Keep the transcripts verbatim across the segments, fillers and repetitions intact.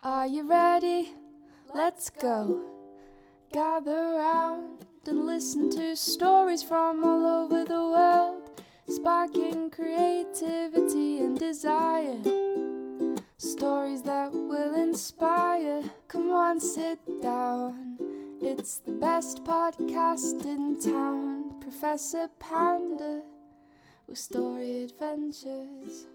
Are you ready? Let's go. Gather round and listen to stories from all over the world, sparking creativity and desire. Stories that will inspire. Come on, sit down. It's the best podcast in town. Professor Panda with Story Adventures.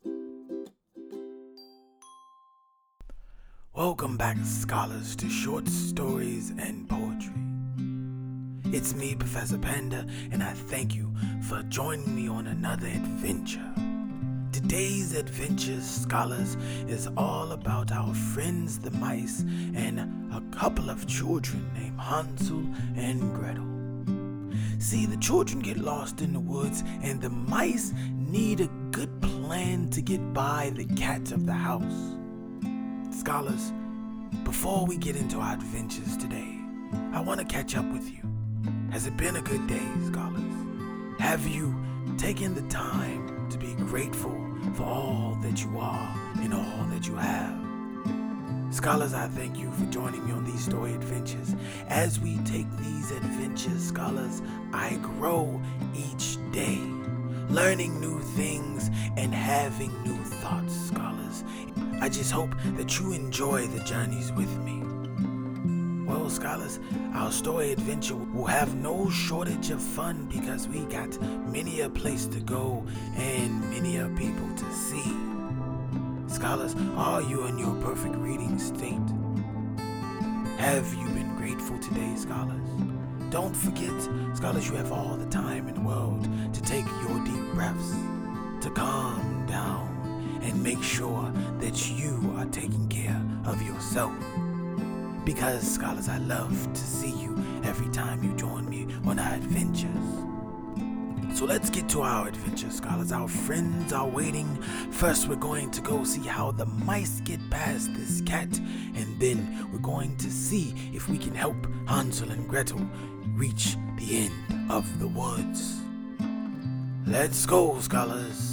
Welcome back, scholars, to Short Stories and Poetry. It's me, Professor Panda, and I thank you for joining me on another adventure. Today's adventure, scholars, is all about our friends the mice and a couple of children named Hansel and Gretel. See, the children get lost in the woods, and the mice need a good plan to get by the cat of the house. Scholars, before we get into our adventures today, I want to catch up with you. Has it been a good day, scholars? Have you taken the time to be grateful for all that you are and all that you have? Scholars, I thank you for joining me on these story adventures. As we take these adventures, scholars, I grow each day, learning new things and having new thoughts, scholars. I just hope that you enjoy the journeys with me. Well, scholars, our story adventure will have no shortage of fun because we got many a place to go and many a people to see. Scholars, are you in your perfect reading state? Have you been grateful today, scholars? Don't forget, scholars, you have all the time in the world to take your deep breaths, to calm down, and make sure that you are taking care of yourself. Because, scholars, I love to see you every time you join me on our adventures. So let's get to our adventure, scholars. Our friends are waiting. First, we're going to go see how the mice get past this cat, and then we're going to see if we can help Hansel and Gretel reach the end of the woods. Let's go, scholars.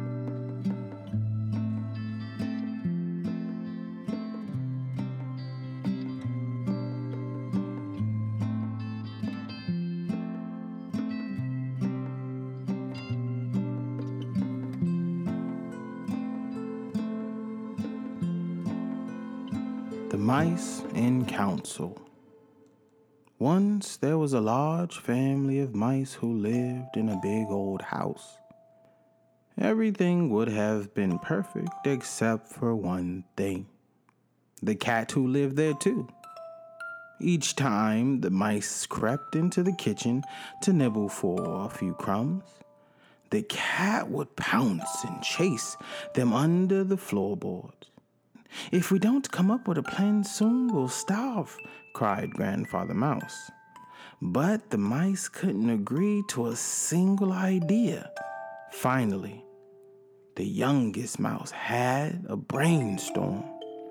The Mice in Council. Once there was a large family of mice who lived in a big old house. Everything would have been perfect except for one thing: the cat who lived there too. Each time the mice crept into the kitchen to nibble for a few crumbs, the cat would pounce and chase them under the floorboards. "If we don't come up with a plan soon, we'll starve," cried Grandfather Mouse. But the mice couldn't agree to a single idea. Finally, the youngest mouse had a brainstorm.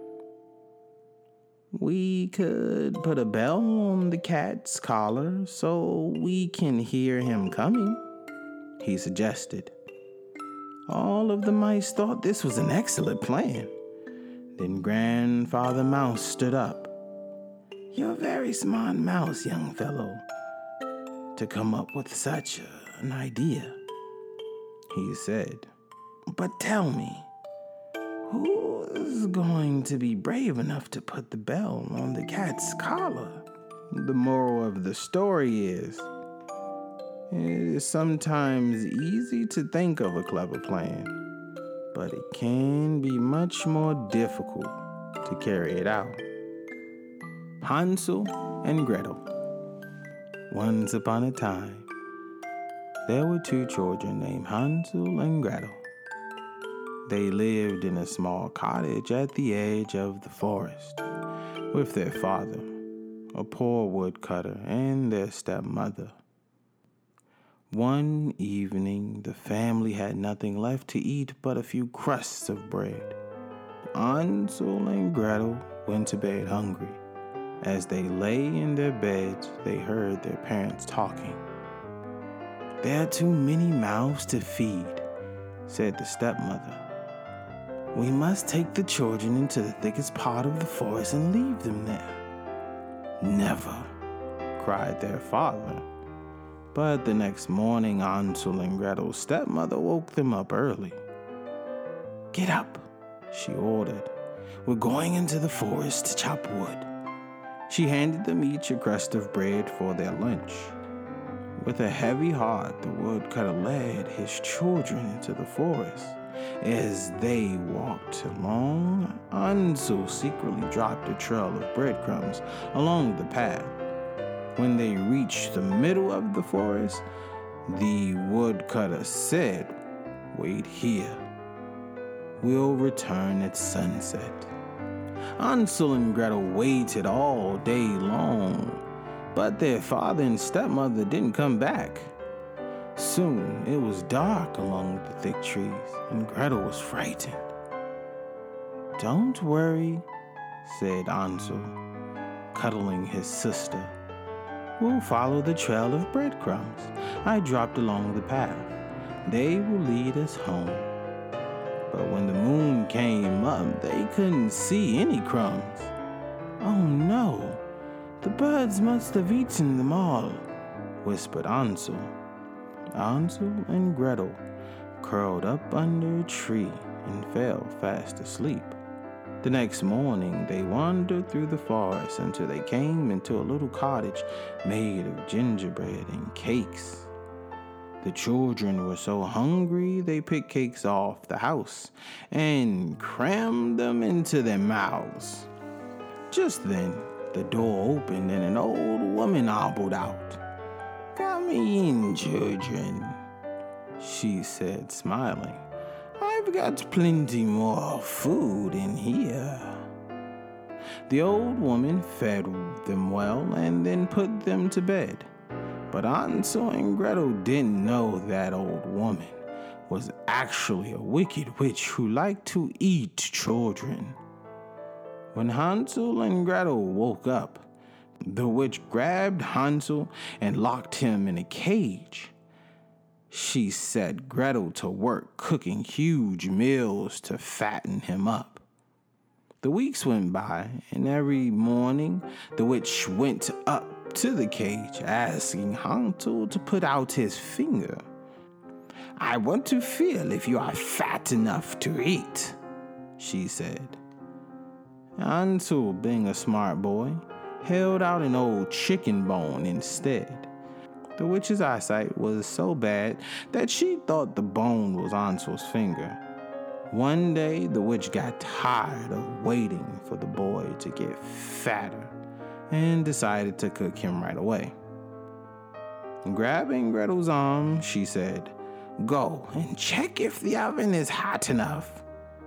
"We could put a bell on the cat's collar so we can hear him coming," he suggested. All of the mice thought this was an excellent plan. Then Grandfather Mouse stood up. "You're a very smart mouse, young fellow, to come up with such an idea," he said. "But tell me, who is going to be brave enough to put the bell on the cat's collar?" The moral of the story is, it is sometimes easy to think of a clever plan, but it can be much more difficult to carry it out. Hansel and Gretel. Once upon a time, there were two children named Hansel and Gretel. They lived in a small cottage at the edge of the forest with their father, a poor woodcutter, and their stepmother. One evening, the family had nothing left to eat but a few crusts of bread. Hansel and Gretel went to bed hungry. As they lay in their beds, they heard their parents talking. "There are too many mouths to feed," said the stepmother. We must take the children into the thickest part of the forest and leave them there. Never, cried their father. But the next morning, Hansel and Gretel's stepmother woke them up early. Get up, she ordered. We're going into the forest to chop wood. She handed them each a crust of bread for their lunch. With a heavy heart, the woodcutter led his children into the forest. As they walked along, Hansel secretly dropped a trail of breadcrumbs along the path. When they reached the middle of the forest, the woodcutter said, Wait here. We'll return at sunset. Hansel and Gretel waited all day long, but their father and stepmother didn't come back. Soon it was dark among the thick trees, and Gretel was frightened. Don't worry, said Hansel, cuddling his sister. We'll follow the trail of breadcrumbs I dropped along the path. They will lead us home. But when the moon came up, they couldn't see any crumbs. Oh no, the birds must have eaten them all, whispered Hansel. Hansel and Gretel curled up under a tree and fell fast asleep. The next morning, they wandered through the forest until they came into a little cottage made of gingerbread and cakes. The children were so hungry they picked cakes off the house and crammed them into their mouths. Just then, the door opened and an old woman hobbled out. Come in, children, she said, smiling. I've got plenty more food in here. The old woman fed them well and then put them to bed. But Hansel and Gretel didn't know that old woman was actually a wicked witch who liked to eat children. When Hansel and Gretel woke up, the witch grabbed Hansel and locked him in a cage. She set Gretel to work cooking huge meals to fatten him up. The weeks went by, and every morning the witch went up to the cage, asking Hansel to put out his finger. I want to feel if you are fat enough to eat, she said. Hansel, being a smart boy, held out an old chicken bone instead. The witch's eyesight was so bad that she thought the bone was Hansel's finger. One day, the witch got tired of waiting for the boy to get fatter and decided to cook him right away. Grabbing Gretel's arm, she said, Go and check if the oven is hot enough.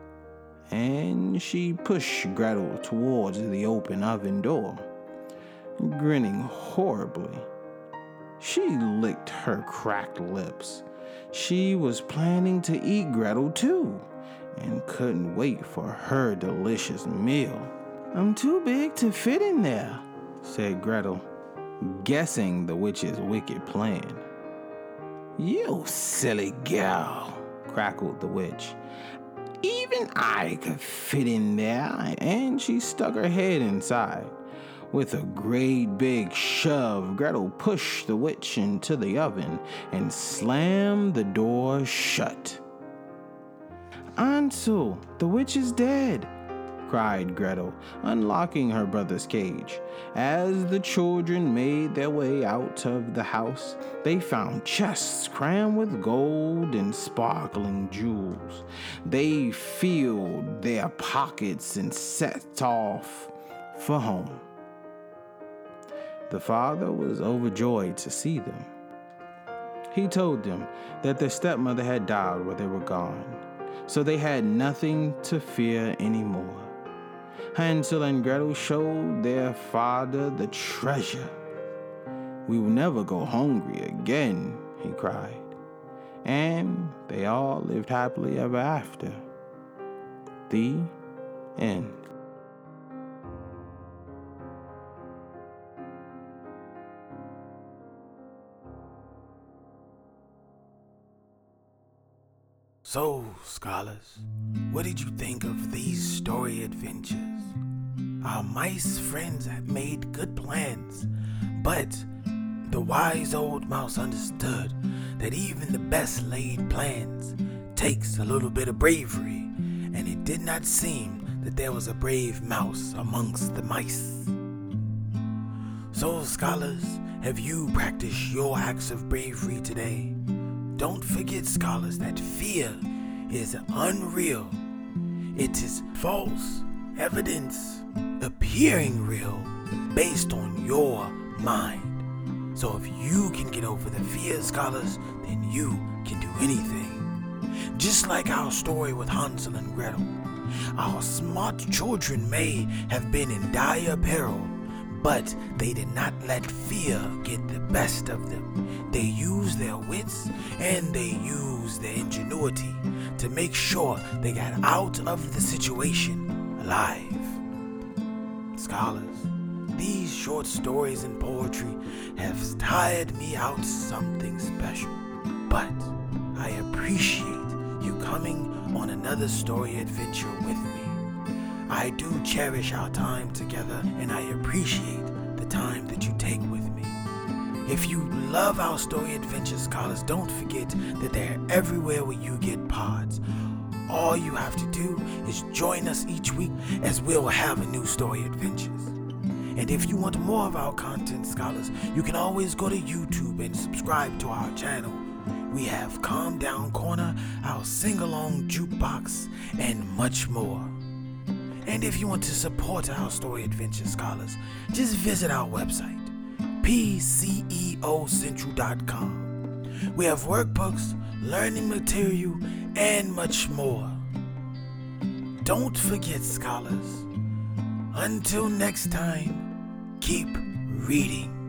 And she pushed Gretel towards the open oven door. Grinning horribly, she licked her cracked lips. She was planning to eat Gretel too, and couldn't wait for her delicious meal. I'm too big to fit in there, said Gretel, guessing the witch's wicked plan. You silly girl, crackled the witch. Even I could fit in there, and she stuck her head inside. With a great big shove, Gretel pushed the witch into the oven and slammed the door shut. Hansel, the witch is dead, cried Gretel, unlocking her brother's cage. As the children made their way out of the house, they found chests crammed with gold and sparkling jewels. They filled their pockets and set off for home. The father was overjoyed to see them. He told them that their stepmother had died while they were gone, so they had nothing to fear anymore. Hansel and Gretel showed their father the treasure. We will never go hungry again, he cried. And they all lived happily ever after. The end. So, scholars, what did you think of these story adventures? Our mice friends had made good plans, but the wise old mouse understood that even the best laid plans takes a little bit of bravery, and it did not seem that there was a brave mouse amongst the mice. So, scholars, have you practiced your acts of bravery today? Don't forget, scholars, that fear is unreal. It is false evidence appearing real based on your mind. So if you can get over the fear, scholars, then you can do anything. Just like our story with Hansel and Gretel, our smart children may have been in dire peril, but they did not let fear get the best of them. They used their wits and they used their ingenuity to make sure they got out of the situation alive. Scholars, these short stories and poetry have tired me out something special, but I appreciate you coming on another story adventure with me. I do cherish our time together, and I appreciate the time that you take with me. If you love our story adventures, scholars, don't forget that they're everywhere where you get pods. All you have to do is join us each week as we'll have a new story adventures. And if you want more of our content, scholars, you can always go to YouTube and subscribe to our channel. We have Calm Down Corner, our sing-along jukebox, and much more. And if you want to support our story adventure, scholars, just visit our website, P C E O Central dot com. We have workbooks, learning material, and much more. Don't forget, scholars, until next time, keep reading.